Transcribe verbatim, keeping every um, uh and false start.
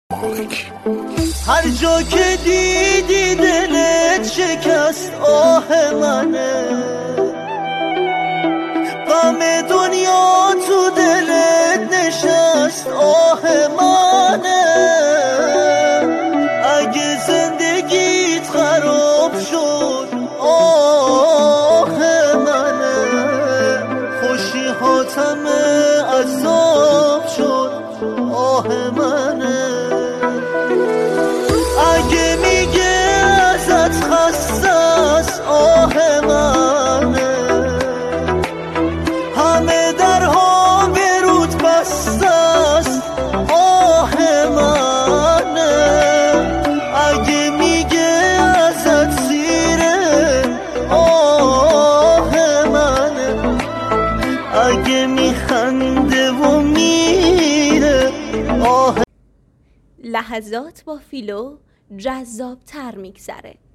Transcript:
هر جا که دیدی دلت شکست آه منه، غم دنیا تو دلت نشست آه منه. اگه زندگیت خراب شد آه منه، خوشی هاتم عذاب شد آه منه. اگه میگه ازت خسته است آه منه، همه درها به رود بسته است آه منه. اگه میگه ازت سیره آه منه، اگه میخنده و میره آه. لحظات با فیلو جذاب تر میگذره.